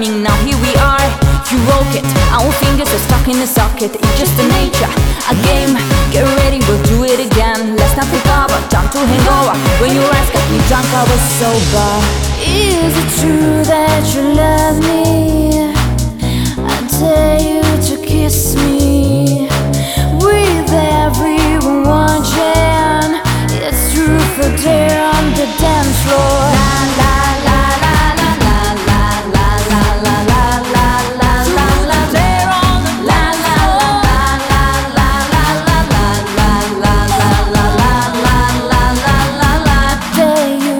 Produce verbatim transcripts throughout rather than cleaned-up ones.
happening now, here we are. You woke it, our fingers are stuck in the socket. It's just the nature, a game. Get ready, we'll do it again. Let's not recover, time to hangover. When your eyes got me drunk, I was sober. Is it true that you love me? I dare you to kiss me with everyone watching. It's truth or dare on the dance floor. La la la la la la la la la la la la la la la. Dare on the dance floor. La la la la la la la la la la la la la la la. Dare you.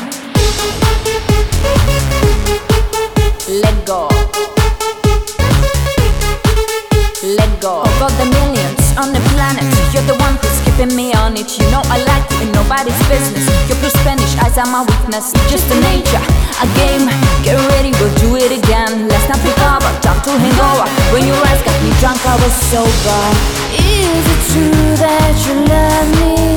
Let go. Let go. Of all the millions on the planet, you're the one who's keeping me on it. You know I like you in nobody's business. Your blue Spanish eyes are my weakness. It's just the nature, a game. Get ready, we'll do it again. Let's not recover, time to hangover. When your eyes got me drunk, I was sober. Is it true that you love me?